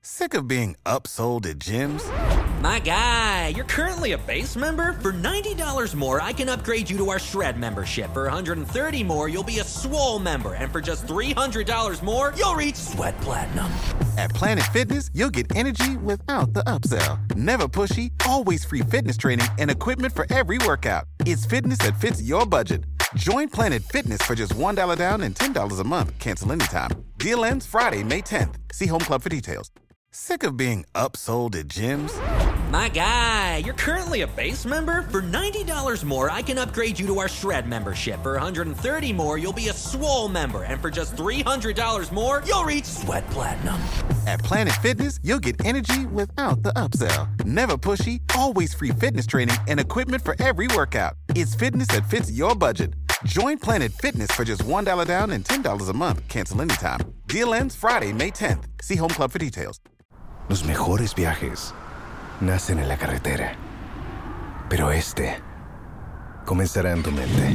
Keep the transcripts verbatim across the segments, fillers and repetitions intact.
Sick of being upsold at gyms? My guy, you're currently a base member? For ninety dollars more, I can upgrade you to our Shred membership. For one hundred thirty dollars more, you'll be a Swole member. And for just three hundred dollars more, you'll reach Sweat Platinum. At Planet Fitness, you'll get energy without the upsell. Never pushy, always free fitness training and equipment for every workout. It's fitness that fits your budget. Join Planet Fitness for just one dollar down and ten dollars a month. Cancel anytime. Deal ends Friday, May tenth. See Home Club for details. Sick of being upsold at gyms? My guy, you're currently a base member? For ninety dollars more, I can upgrade you to our Shred membership. For one hundred thirty dollars more, you'll be a Swole member. And for just three hundred dollars more, you'll reach Sweat Platinum. At Planet Fitness, you'll get energy without the upsell. Never pushy, always free fitness training and equipment for every workout. It's fitness that fits your budget. Join Planet Fitness for just one dollar down and ten dollars a month. Cancel anytime. Deal ends Friday, May tenth. See Home Club for details. Los mejores viajes nacen en la carretera, pero este comenzará en tu mente.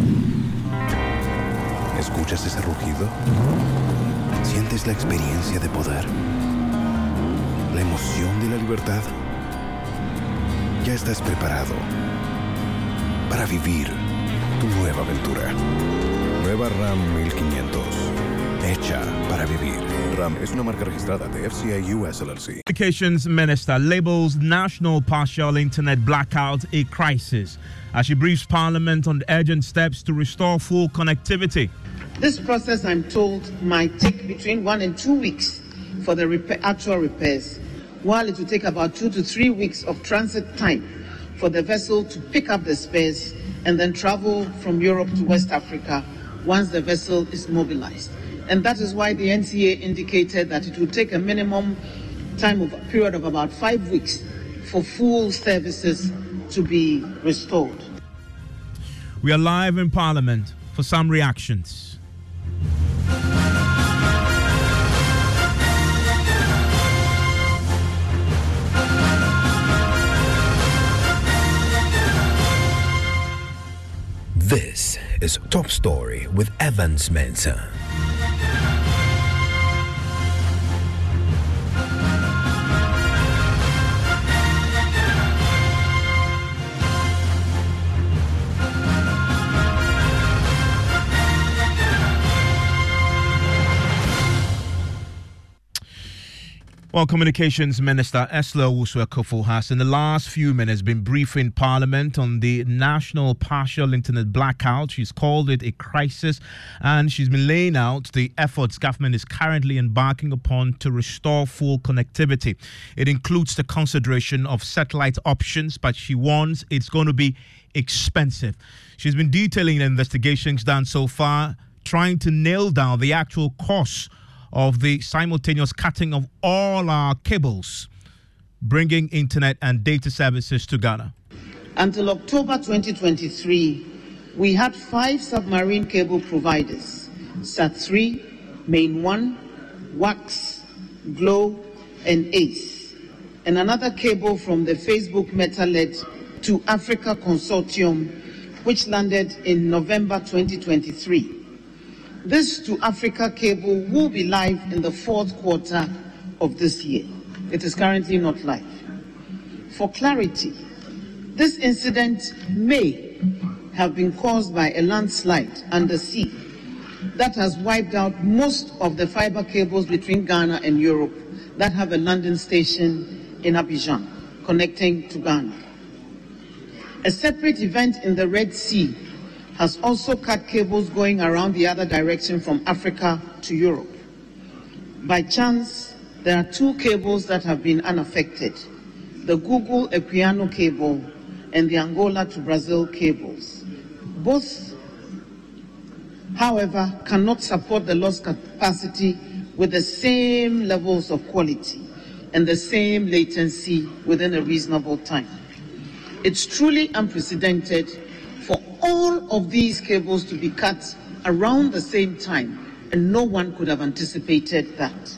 ¿Escuchas ese rugido? ¿Sientes la experiencia de poder? ¿La emoción de la libertad? Ya estás preparado para vivir tu nueva aventura. Nueva RAM mil quinientos. Hecha para vivir. RAM es una marca registrada de F C A U S L L C. Communications Minister labels national partial internet blackout a crisis as she briefs Parliament on urgent steps to restore full connectivity. This process, I'm told, might take between one and two weeks for the repair, actual repairs, while it will take about two to three weeks of transit time for the vessel to pick up the spares and then travel from Europe to West Africa once the vessel is mobilized. And that is why the N C A indicated that it would take a minimum time of period of about five weeks for full services to be restored. We are live in Parliament for some reactions. This is Top Story with Evans Mensah. Well, Communications Minister Ursula Owusu-Ekufo has in the last few minutes been briefing Parliament on the national partial internet blackout. She's called it a crisis, and she's been laying out the efforts government is currently embarking upon to restore full connectivity. It includes the consideration of satellite options, but she warns it's going to be expensive. She's been detailing the investigations done so far, trying to nail down the actual costs of the simultaneous cutting of all our cables, bringing internet and data services to Ghana. Until October twenty twenty-three, we had five submarine cable providers: Sat three, Main one, WAX, Glow, and ACE, and another cable from the Facebook Meta-led To Africa Consortium, which landed in November twenty twenty-three. This To Africa cable will be live in the fourth quarter of this year. It is currently not live. For clarity, this incident may have been caused by a landslide undersea that has wiped out most of the fiber cables between Ghana and Europe that have a landing station in Abidjan, connecting to Ghana. A separate event in the Red Sea has also cut cables going around the other direction from Africa to Europe. By chance, there are two cables that have been unaffected: the Google Equiano cable and the Angola to Brazil cables. Both, however, cannot support the lost capacity with the same levels of quality and the same latency within a reasonable time. It's truly unprecedented for all of these cables to be cut around the same time, and no one could have anticipated that.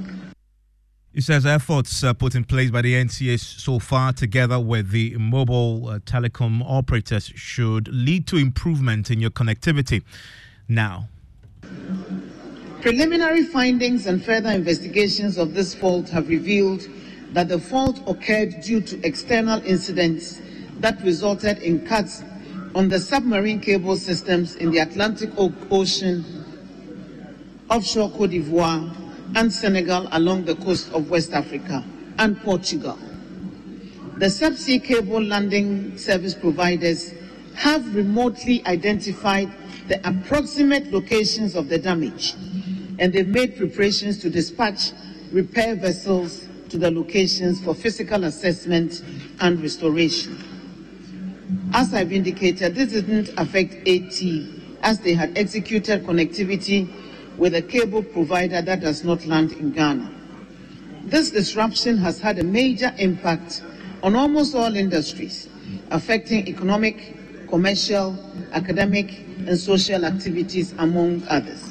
It says efforts uh, put in place by the N C A so far, together with the mobile uh, telecom operators, should lead to improvement in your connectivity. Now, Preliminary findings and further investigations of this fault have revealed that the fault occurred due to external incidents that resulted in cuts on the submarine cable systems in the Atlantic Ocean, offshore Cote d'Ivoire and Senegal along the coast of West Africa and Portugal. The subsea cable landing service providers have remotely identified the approximate locations of the damage, and they've made preparations to dispatch repair vessels to the locations for physical assessment and restoration. As I've indicated, this didn't affect A T, as they had executed connectivity with a cable provider that does not land in Ghana. This disruption has had a major impact on almost all industries, affecting economic, commercial, academic, and social activities, among others.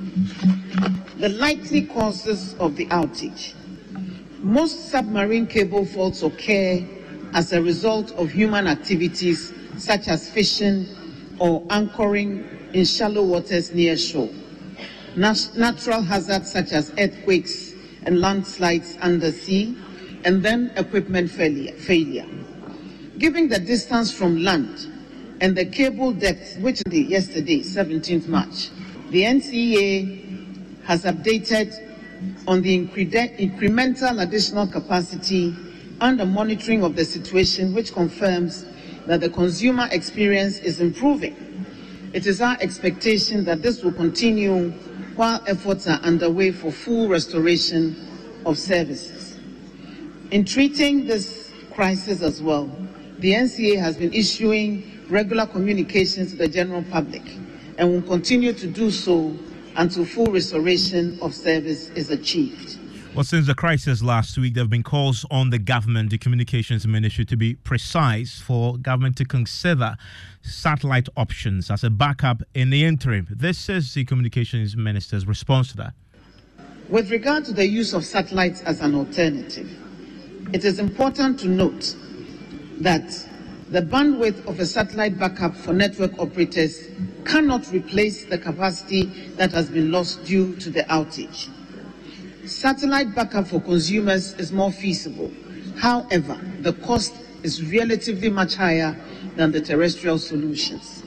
The likely causes of the outage. Most submarine cable faults occur as a result of human activities such as fishing or anchoring in shallow waters near shore, Nat- natural hazards such as earthquakes and landslides under sea, and then equipment failure. failure. Given the distance from land and the cable depth, which yesterday, seventeenth March, the N C A has updated on the incre- incremental additional capacity and the monitoring of the situation, which confirms that the consumer experience is improving. It is our expectation that this will continue while efforts are underway for full restoration of services. In treating this crisis as well, the N C A has been issuing regular communications to the general public and will continue to do so until full restoration of service is achieved. Well, since the crisis last week, there have been calls on the government, the communications ministry, to be precise for government to consider satellite options as a backup in the interim. This is the communications minister's response to that. With regard to the use of satellites as an alternative, it is important to note that the bandwidth of a satellite backup for network operators cannot replace the capacity that has been lost due to the outage. Satellite backup for consumers is more feasible. However, the cost is relatively much higher than the terrestrial solutions.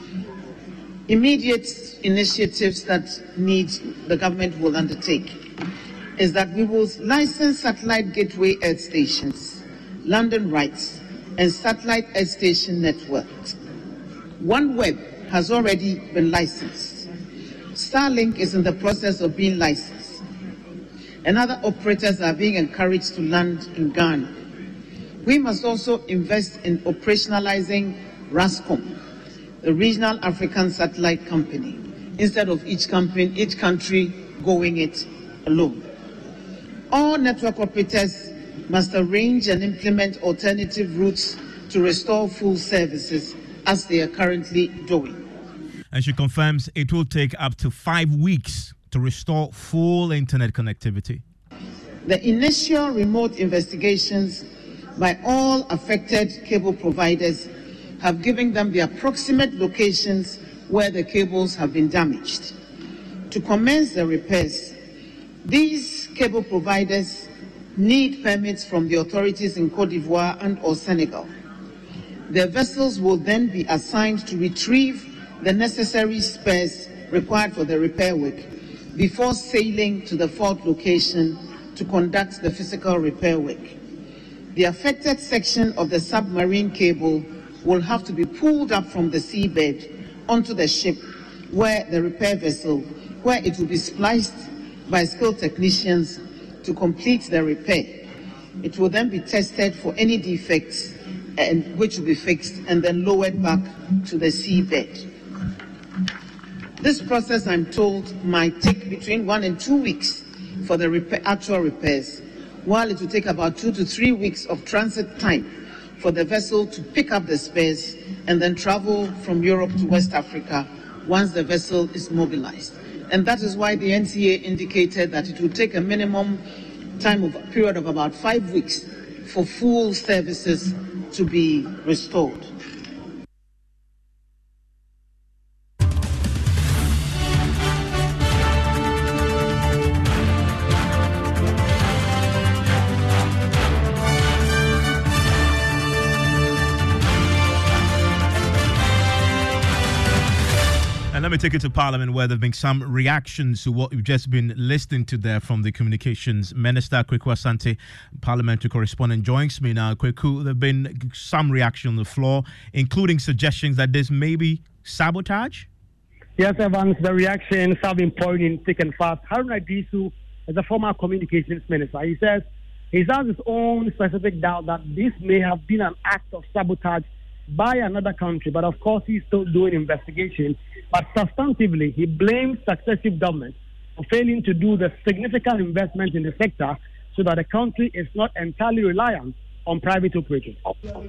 Immediate initiatives that need the government will undertake is that we will license satellite gateway earth stations, London rights, and satellite earth station networks. OneWeb has already been licensed. Starlink is in the process of being licensed. And other operators are being encouraged to land in Ghana. We must also invest in operationalizing RASCOM, the Regional African Satellite Company, instead of each company, each country going it alone. All network operators must arrange and implement alternative routes to restore full services, as they are currently doing. And she confirms it will take up to five weeks to restore full internet connectivity. The initial remote investigations by all affected cable providers have given them the approximate locations where the cables have been damaged. To commence the repairs, these cable providers need permits from the authorities in Cote d'Ivoire and or Senegal. Their vessels will then be assigned to retrieve the necessary spares required for the repair work before sailing to the fault location to conduct the physical repair work. The affected section of the submarine cable will have to be pulled up from the seabed onto the ship, where the repair vessel, where it will be spliced by skilled technicians to complete the repair. It will then be tested for any defects, and which will be fixed and then lowered back to the seabed. This process, I'm told, might take between one and two weeks for the repair, actual repairs, while it will take about two to three weeks of transit time for the vessel to pick up the spares and then travel from Europe to West Africa once the vessel is mobilized. And that is why the N C A indicated that it will take a minimum time of period of about five weeks for full services to be restored. let me take it to Parliament, where there have been some reactions to what we've just been listening to there from the Communications Minister. Kweku Asante, parliamentary correspondent, joins me now. Kweku, there have been some reaction on the floor, including suggestions that this may be sabotage? Yes, Evans, the reactions have been pouring in thick and fast. Haruna Iddrisu is a former Communications Minister. He says he has his own specific doubt that this may have been an act of sabotage by another country, but of course he's still doing investigation. But substantively, he blames successive governments for failing to do the significant investment in the sector so that the country is not entirely reliant on private operators.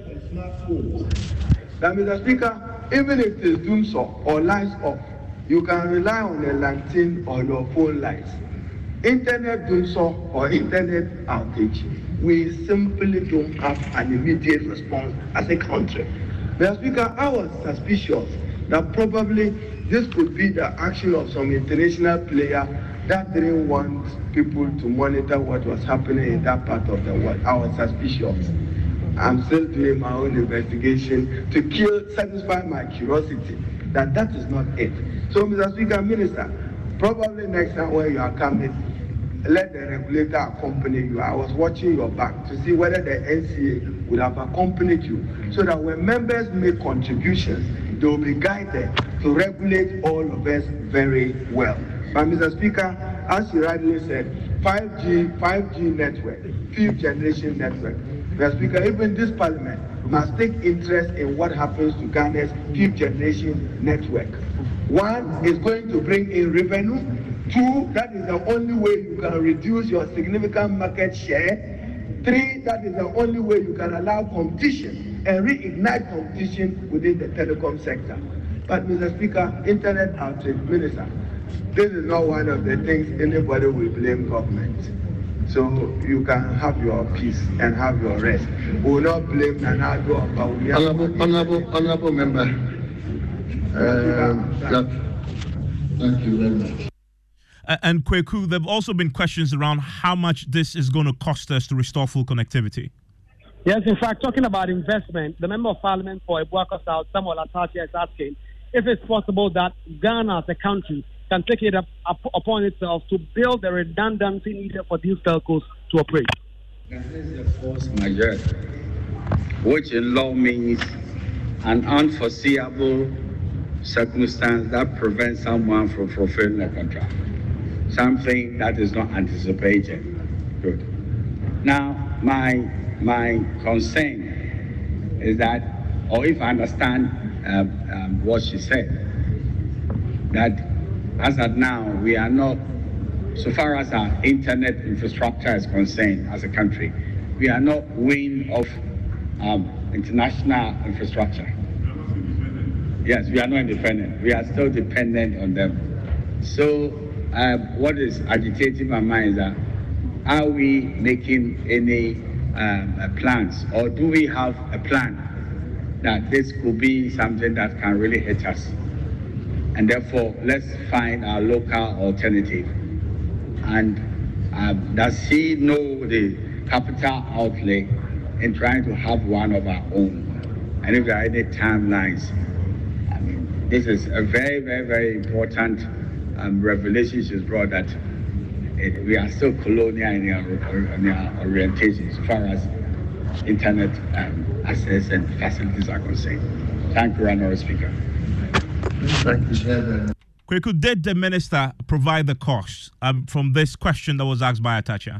Now, Mister Speaker, even if it is doomsday or lights off, you can rely on a lantern or your phone lights. Internet doomsday or internet outage, we simply don't have an immediate response as a country. Mister Speaker, I was suspicious that probably this could be the action of some international player that didn't want people to monitor what was happening in that part of the world. I was suspicious. I'm still doing my own investigation to kill, satisfy my curiosity that that is not it. So, Mister Speaker, Minister, probably next time when you are coming, let the regulator accompany you. I was watching your back to see whether the N C A would have accompanied you so that when members make contributions, they will be guided to regulate all of us very well. But Mister Speaker, as you rightly said, five G, five G network, fifth generation network. Mister Speaker, even this parliament must take interest in what happens to Ghana's fifth generation network. One is going to bring in revenue. Two, that is the only way you can reduce your significant market share. Three, that is the only way you can allow competition and reignite competition within the telecom sector. But Mister Speaker, internet outage, Minister, this is not one of the things anybody will blame government. So you can have your peace and have your rest. We will not blame Nanado, but we have... Honorable, honorable, honorable member. Uh, thank you very much. And Kweku, there have also been questions around how much this is going to cost us to restore full connectivity. Yes, in fact, talking about investment, the Member of Parliament for Ebuaka South, Samuel Atatia, is asking if it's possible that Ghana as a country can take it up, up upon itself to build the redundancy needed for these telcos to operate. This is a force majeure, which in law means an unforeseeable circumstance that prevents someone from fulfilling a contract. Something that is not anticipated. Good. Now, my my concern is that, or if I understand um, um, what she said, that as at now we are not, so far as our internet infrastructure is concerned as a country, we are not weaned off um, international infrastructure. Yes, we are not independent. We are still dependent on them. So. Uh, what is agitating my mind is that are we making any um, uh, plans, or do we have a plan that this could be something that can really hit us? And therefore, let's find our local alternative. And uh, does he know the capital outlay in trying to have one of our own? And if there are any timelines, I mean, this is a very, very, very important Um, revelation she's brought that it, we are still colonial in our, in our orientation as far as internet um, access and facilities are concerned. Thank you, Honourable Speaker. Thank you, Chairman. Kweku, did the minister provide the costs um, from this question that was asked by Atacha?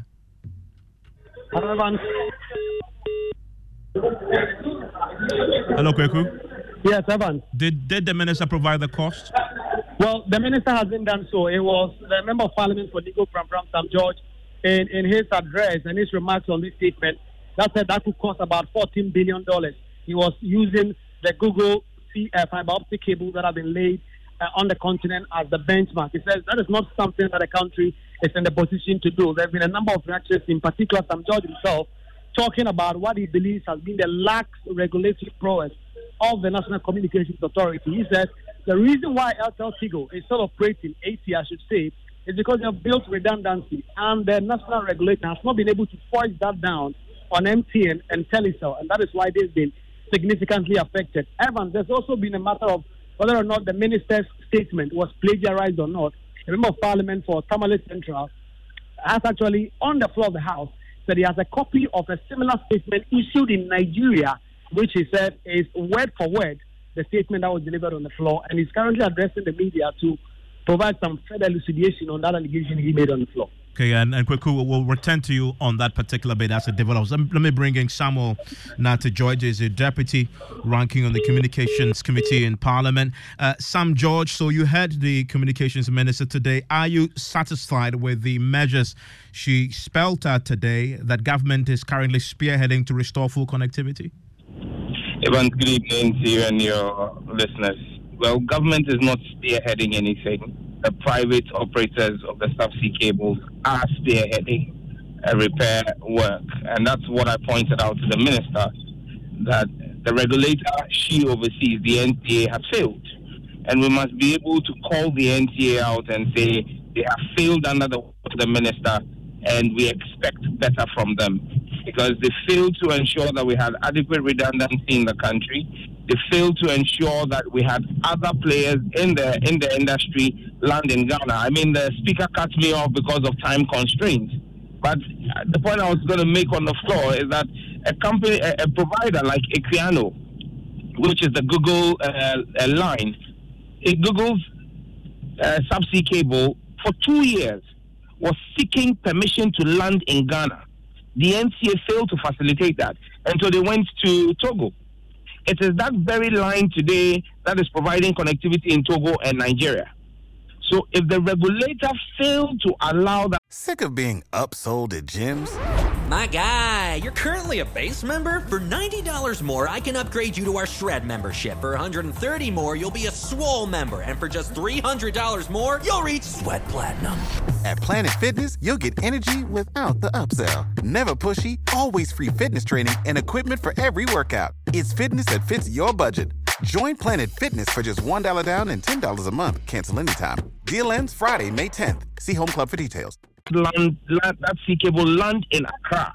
Hello, Kweku. Yes, Evan. Did did the minister provide the cost? Well, the minister hasn't done so. It was the Member of Parliament for Nigo from Sam George in, in his address and his remarks on this statement that said that could cost about fourteen billion dollars. He was using the Google C, uh, fiber optic cable that have been laid uh, on the continent as the benchmark. He says that is not something that a country is in the position to do. There have been a number of reactions, in particular Sam George himself, talking about what he believes has been the lax regulatory prowess of the National Communications Authority. He says the reason why Airtel Tigo is still operating, A T I should say, is because they have built redundancy, and the national regulator has not been able to force that down on M T N and Telecel, and that is why they've been significantly affected. Evan, there's also been a matter of whether or not the minister's statement was plagiarized or not, a member of parliament for Tamale Central has actually, on the floor of the House, said he has a copy of a similar statement issued in Nigeria, which he said is word for word the statement that was delivered on the floor, and he's currently addressing the media to provide some further elucidation on that allegation he made on the floor. Okay, and, and Kweku, we'll return to you on that particular bit as it develops. Let me bring in Samuel Nartey George, is a deputy ranking on the Communications Committee in Parliament. Uh, Sam George, so you heard the Communications Minister today. Are you satisfied with the measures she spelled out today that government is currently spearheading to restore full connectivity? Evan, good evening to you and your listeners. Well, government is not spearheading anything. The private operators of the subsea cables are spearheading uh, repair work. And that's what I pointed out to the minister, that the regulator she oversees, the N T A, has failed. And we must be able to call the N T A out and say they have failed under the, the minister, and we expect better from them. Because they failed to ensure that we had adequate redundancy in the country. They failed to ensure that we had other players in the in the industry land in Ghana. I mean, the speaker cut me off because of time constraints. But the point I was going to make on the floor is that a company, a, a provider like Equiano, which is the Google uh, uh, line, it Google's uh, subsea cable for two years was seeking permission to land in Ghana. The N C A failed to facilitate that, and so they went to Togo. It is that very line today that is providing connectivity in Togo and Nigeria. So if the regulator failed to allow that... Sick of being upsold at gyms? My guy, you're currently a base member? For ninety dollars more, I can upgrade you to our Shred membership. For one hundred thirty dollars more, you'll be a Swole member. And for just three hundred dollars more, you'll reach Sweat Platinum. At Planet Fitness, you'll get energy without the upsell. Never pushy, always free fitness training and equipment for every workout. It's fitness that fits your budget. Join Planet Fitness for just one dollar down and ten dollars a month. Cancel anytime. Deal ends Friday, May tenth. See Home Club for details. Land, land, that sea cable land in Accra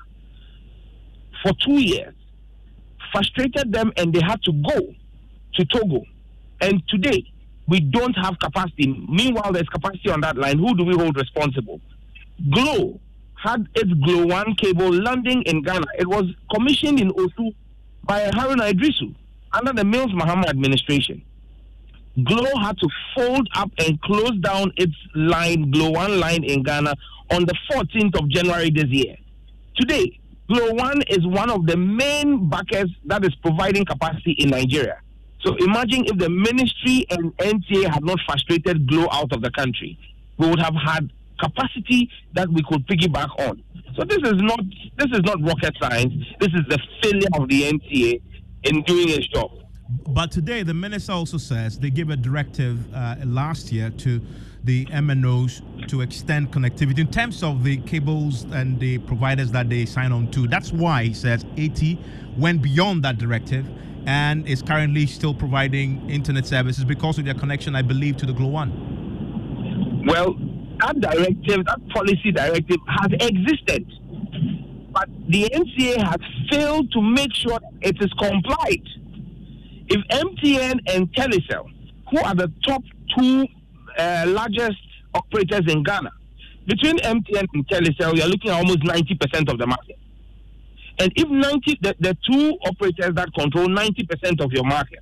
for two years, frustrated them, and they had to go to Togo. And today, we don't have capacity. Meanwhile, there's capacity on that line. Who do we hold responsible? Glo had its Glo one cable landing in Ghana. It was commissioned in Osu by Haruna Idrisu under the Mills Mahama administration. Glo had to fold up and close down its line, Glo one line in Ghana, on the fourteenth of January this year. Today, Glo one is one of the main backers that is providing capacity in Nigeria. So imagine if the ministry and N T A had not frustrated Glo out of the country, we would have had capacity that we could piggyback on. So this is not this is not rocket science. This is the failure of the N T A in doing its job. But today, the minister also says they gave a directive uh, last year to the M N Os to extend connectivity in terms of the cables and the providers that they sign on to. That's why he says A T went beyond that directive and is currently still providing internet services because of their connection, I believe, to the Glo one. Well, that directive, that policy directive has existed, but the N C A has failed to make sure it is complied. If M T N and Telecel, who are the top two uh, largest operators in Ghana, between M T N and Telecel, you are looking at almost ninety percent of the market. And if ninety, the, the two operators that control ninety percent of your market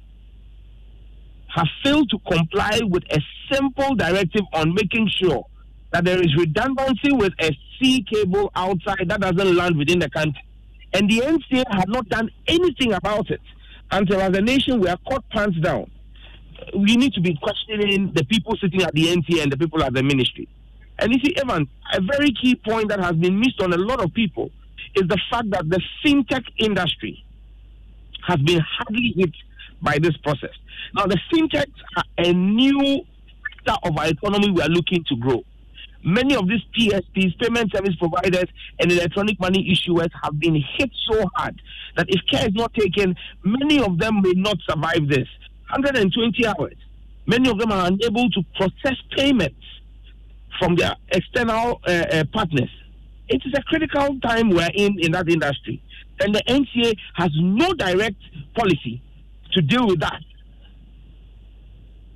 have failed to comply with a simple directive on making sure that there is redundancy with a sea cable outside that doesn't land within the country, and the N C A had not done anything about it, until as a nation we are caught pants down. We need to be questioning the people sitting at the N T A and the people at the ministry. And you see, Evan, a very key point that has been missed on a lot of people is the fact that the fintech industry has been hardly hit by this process. Now, the fintechs are a new sector of our economy we are looking to grow. Many of these P S Ps, payment service providers, and electronic money issuers have been hit so hard that if care is not taken, many of them may not survive this. one hundred twenty hours. Many of them are unable to process payments from their external uh, uh, partners. It is a critical time we're in in that industry. And the N C A has no direct policy to deal with that.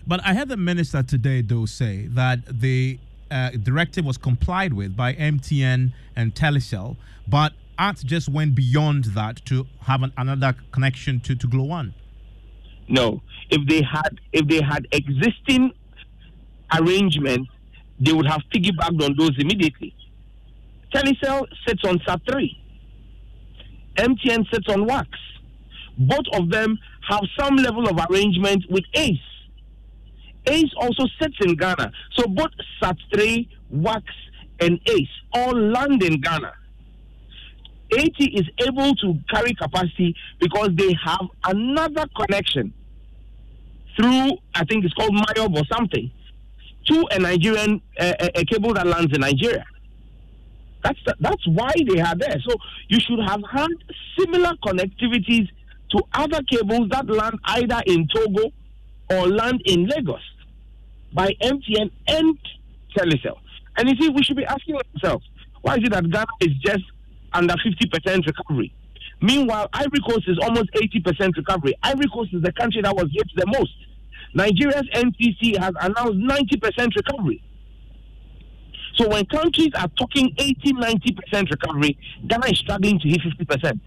But I heard the minister today, though, say that the uh, directive was complied with by M T N and Telecel, but A T just went beyond that to have an, another connection to, to Glo One. No, if they had if they had existing arrangements, they would have piggybacked on those immediately. Telecel sits on S A T three. M T N sits on WAX. Both of them have some level of arrangement with ACE. ACE also sits in Ghana. So both S A T three, WAX, and ACE all land in Ghana. A T is able to carry capacity because they have another connection through, I think it's called Mayob or something, to a Nigerian uh, a, a cable that lands in Nigeria. That's the, that's why they are there. So you should have had similar connectivities to other cables that land either in Togo or land in Lagos by M T N and Telecel. And you see, we should be asking ourselves, why is it that Ghana is just under fifty percent recovery? Meanwhile, Ivory Coast is almost eighty percent recovery. Ivory Coast is the country that was hit the most. Nigeria's N C C has announced ninety percent recovery. So when countries are talking eighty, ninety percent recovery, Ghana is struggling to hit fifty percent.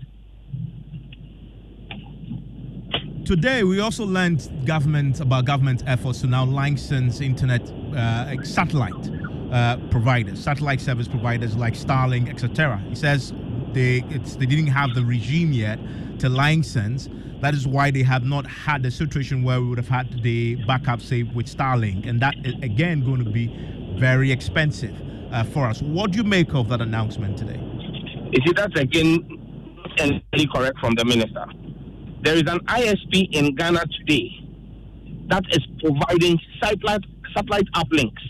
Today, we also learned government about government efforts to now license internet uh, satellite uh, providers, satellite service providers like Starlink, et cetera. He says they it's, they didn't have the regime yet to license. That is why they have not had the situation where we would have had the backup, say, with Starlink, and that is again going to be very expensive uh, for us. What do you make of that announcement today? You see, that's again entirely correct from the minister. There is an I S P in Ghana today that is providing satellite satellite uplinks.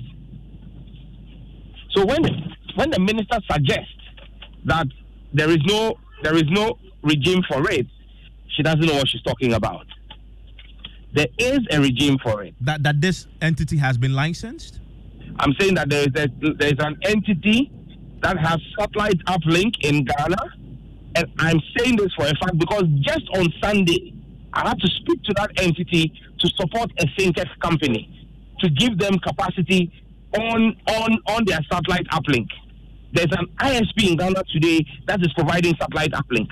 So when when the minister suggests that there is no there is no regime for it, she doesn't know what she's talking about. There is a regime for it. That that this entity has been licensed? I'm saying that there is a, there is an entity that has satellite uplink in Ghana. And I'm saying this for a fact because just on Sunday, I had to speak to that entity to support a fintech company to give them capacity on on, on their satellite uplink. There's an I S P in Ghana today that is providing satellite uplinks.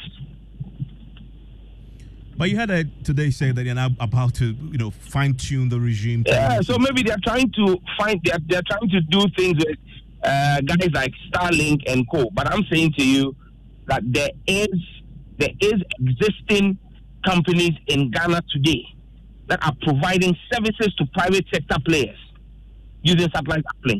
But you had a, today say that you're now about to, you know, fine tune the regime. Yeah, so maybe they're trying to find they're they're trying to do things with uh, guys like Starlink and co. But I'm saying to you that there is there is existing companies in Ghana today that are providing services to private sector players using satellite uplinks.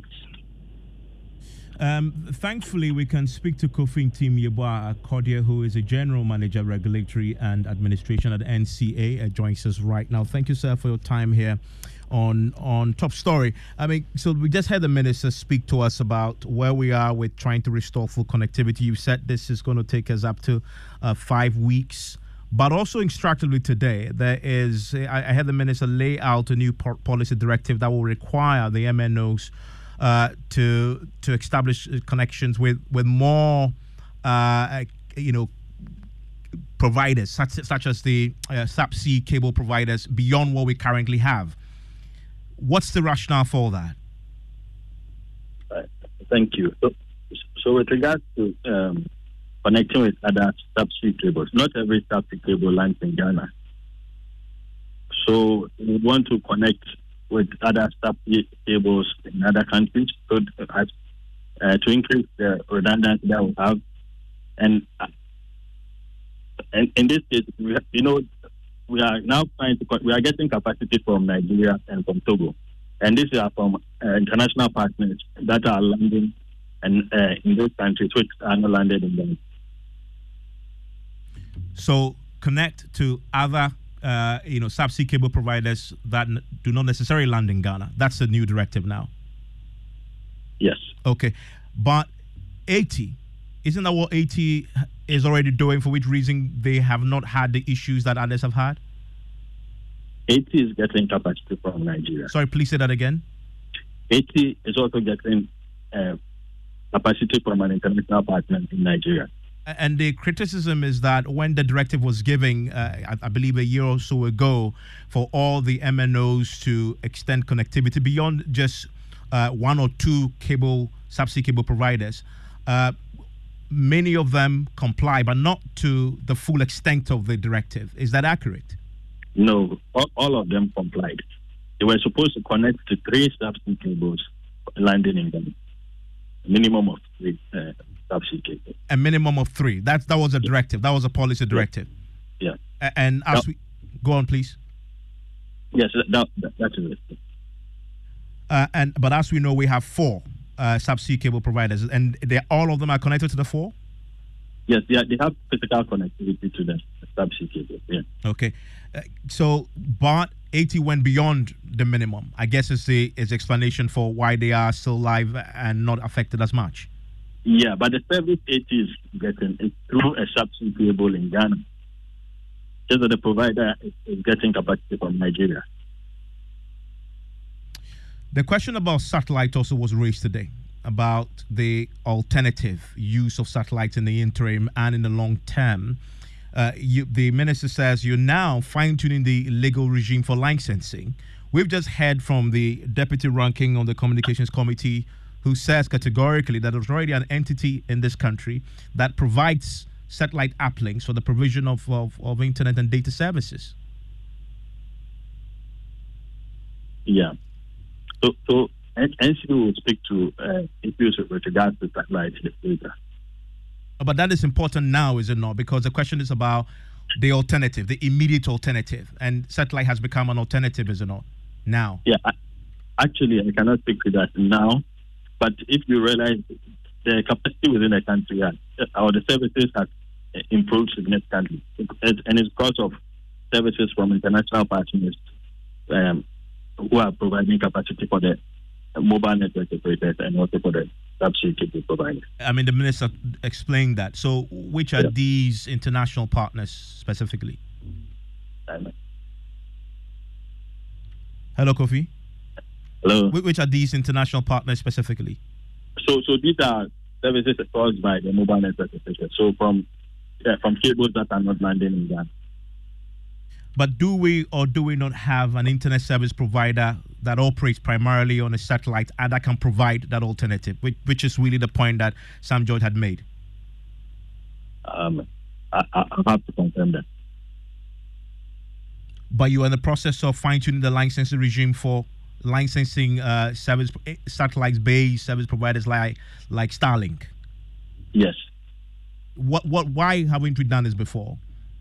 Um, thankfully, we can speak to Kofi Tim Yeboah Akodia, who is a General Manager, Regulatory and Administration at N C A, uh, joins us right now. Thank you, sir, for your time here on on Top Story. I mean, so we just had the minister speak to us about where we are with trying to restore full connectivity. You said this is going to take us up to uh, five weeks. But also instructively today, there is, I, I had the minister lay out a new policy directive that will require the M N Os Uh, to to establish connections with with more uh, you know providers such such as the uh, subsea cable providers beyond what we currently have. What's the rationale for that? Uh, thank you. So, so with regard to um, connecting with other subsea cables, not every subsea cable lands in Ghana. So we want to connect with other subsea cables in other countries so, uh, uh, to increase the redundancy that we have. And, uh, and in this case, we have, you know, we are now trying to, we are getting capacity from Nigeria and from Togo. And these are from uh, international partners that are landing and uh, in those countries which are not landed in them. So connect to other Uh, you know, subsea cable providers that n- do not necessarily land in Ghana. That's the new directive now. Yes. Okay. But A T, isn't that what A T is already doing, for which reason they have not had the issues that others have had? A T is getting capacity from Nigeria. Sorry, please say that again. A T is also getting uh, capacity from an international partner in Nigeria. And the criticism is that when the directive was given, uh, I, I believe a year or so ago, for all the M N Os to extend connectivity beyond just uh, one or two cable, subsea cable providers, uh, many of them comply, but not to the full extent of the directive. Is that accurate? No, all, all of them complied. They were supposed to connect to three subsea cables landing in them. A minimum of three uh, subsea cables. A minimum of three. That that was a directive. That was a policy directive. Yeah. A- and as now, we go on, please. Yes, that, that, that is it. Uh, and but as we know, we have four uh, subsea cable providers, and they all of them are connected to the four. Yes, they, are, they have physical connectivity to the subsea cables. Yeah. Okay, uh, so but eighty went beyond the minimum. I guess is the is explanation for why they are still live and not affected as much. Yeah, but the service eighty is getting is through a subsea cable in Ghana. Just that the provider is, is getting capacity from Nigeria. The question about satellite also was raised today, about the alternative use of satellites in the interim and in the long term. Uh, you, the minister says you're now fine-tuning the legal regime for licensing. We've just heard from the deputy ranking on the communications committee, who says categorically that there's already an entity in this country that provides satellite uplinks for the provision of, of, of internet and data services. Yeah. So, so N C O will speak to uh, issues with regards to satellite data. But that is important now, is it not? Because the question is about the alternative, the immediate alternative. And satellite has become an alternative, is it not? Now. Yeah. I, actually, I cannot speak to that now. But if you realize the capacity within the country uh, or the services have improved significantly, and it's because of services from international partners um, who are providing capacity for the mobile network operators and also for the subsea cable providers. I mean, the minister explained that. So, which are yeah. these international partners specifically? Um, Hello, Kofi. Hello. Which are these international partners specifically? So, so these are services caused by the mobile network operators. So, from yeah, from cables that are not landing in Ghana. But do we or do we not have an internet service provider that operates primarily on a satellite and that can provide that alternative, which, which is really the point that Sam George had made? Um, I, I, I'll have to confirm that. But you are in the process of fine-tuning the licensing regime for licensing uh, service satellites-based service providers like like Starlink. Yes. What what? Why haven't we done this before?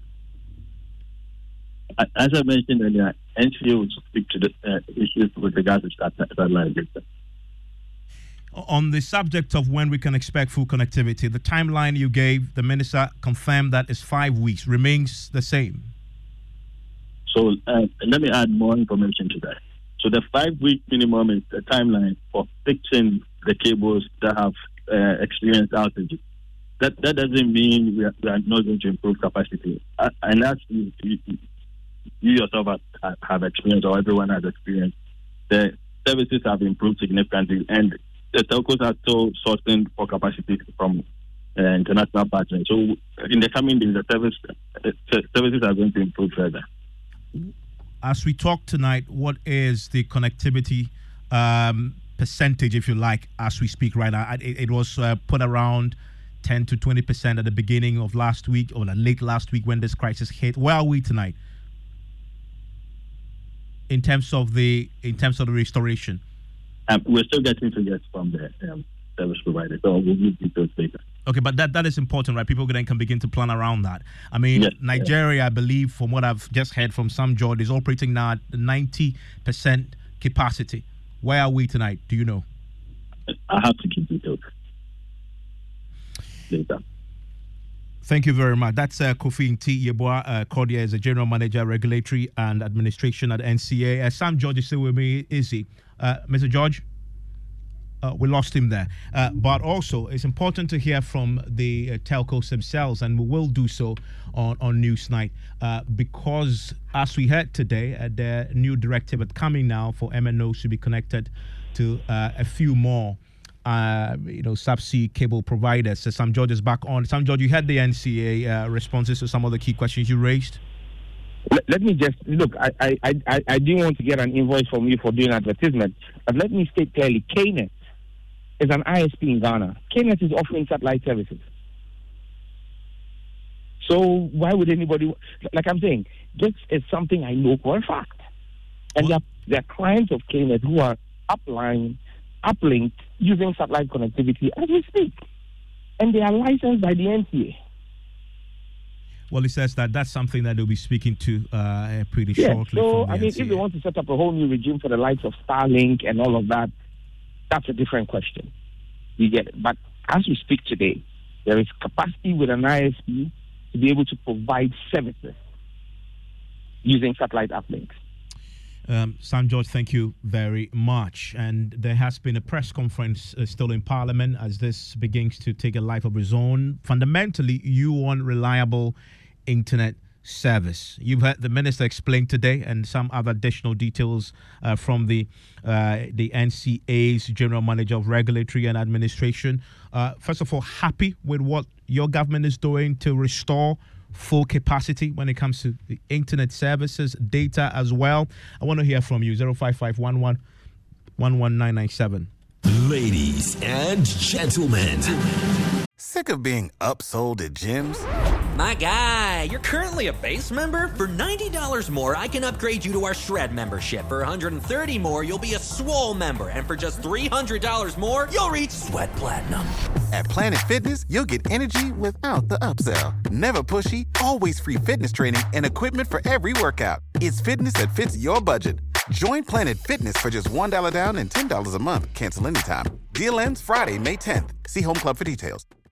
As I mentioned earlier, N C A will speak to the uh, issues with regards to satellite data. On the subject of when we can expect full connectivity, the timeline you gave, the minister confirmed that is five weeks, remains the same. So uh, let me add more information to that. So the five-week minimum is the timeline for fixing the cables that have uh, experienced outages. That that doesn't mean we are, we are not going to improve capacity. Uh, and that's you, you, you yourself have, have experienced, or everyone has experienced. The services have improved significantly, and the telcos are still sourcing for capacity from uh, international partners. So in the coming days, the service, uh, services are going to improve further. As we talk tonight, what is the connectivity um, percentage, if you like, as we speak right now? It, it was uh, put around ten to twenty percent at the beginning of last week, or late last week when this crisis hit. Where are we tonight in terms of the in terms of the restoration? Um, we're still getting figures from the um, service provider, so we'll give details later. Okay, but that, that is important, right? People then can begin to plan around that. I mean, yes, Nigeria, yes. I believe, from what I've just heard from Sam George, is operating now at ninety percent capacity. Where are we tonight? Do you know? I have to give details later. Thank you very much. That's uh, Kofi Nti Yeboah. Uh, Cordia is a General Manager, Regulatory and Administration at N C A. Uh, Sam George is still with me, is he? Uh, Mister George? Uh, we lost him there. Uh, but also, it's important to hear from the uh, telcos themselves, and we will do so on, on Newsnight, uh, because as we heard today, uh, the new directive is coming now for M N Os to be connected to uh, a few more uh, you know, subsea cable providers. So Sam George is back on. Sam George, you had the N C A uh, responses to some of the key questions you raised. Let, let me just look. I, I I I didn't want to get an invoice from you for doing advertisement, but let me state clearly: KNET is an I S P in Ghana. KNET is offering satellite services. So why would anybody? Like I'm saying, this is something I know for a fact, and there are, there are clients of KNET who are upline, uplinked using satellite connectivity as we speak, and they are licensed by the N C A. Well, he says that that's something that they'll be speaking to uh, pretty yeah, shortly. So, from the I mean, N C A. if they want to set up a whole new regime for the likes of Starlink and all of that, that's a different question. You get it. But as we speak today, there is capacity with an I S P to be able to provide services using satellite uplinks. Um, Sam George, thank you very much. And there has been a press conference uh, still in Parliament as this begins to take a life of its own. Fundamentally, you want reliable internet service. You've heard the minister explain today, and some other additional details uh, from the uh, the N C A's General Manager of Regulatory and Administration. Uh, first of all, happy with what your government is doing to restore full capacity when it comes to the internet services, data as well. I want to hear from you. zero five five one one one one nine nine seven. Ladies and gentlemen, sick of being upsold at gyms? My guy, you're currently a base member? For ninety dollars more, I can upgrade you to our Shred membership. For one hundred thirty dollars more, you'll be a Swole member. And for just three hundred dollars more, you'll reach Sweat Platinum. At Planet Fitness, you'll get energy without the upsell. Never pushy, always free fitness training and equipment for every workout. It's fitness that fits your budget. Join Planet Fitness for just one dollar down and ten dollars a month. Cancel anytime. Deal ends Friday, May tenth. See Home Club for details.